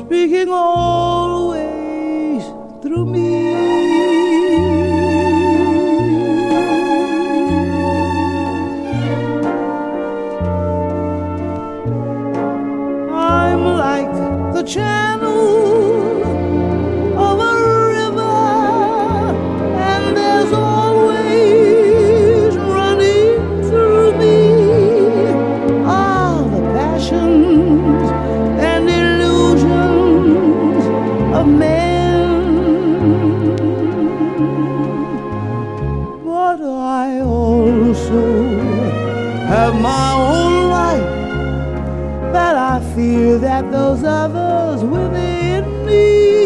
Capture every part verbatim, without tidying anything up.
speaking always through me. I'm like the channel of a river, and there's always running through me all the passions and illusions of men. But I also have my own life that I fear that those others within me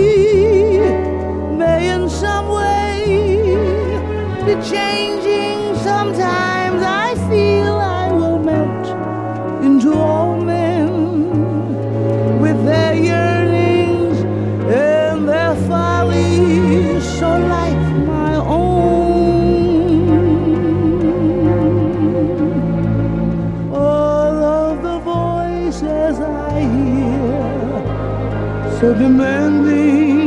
may in some way be changing. Sometimes I feel I will melt into all men with their yearnings and their follies so like my own. All of the voices I hear so demanding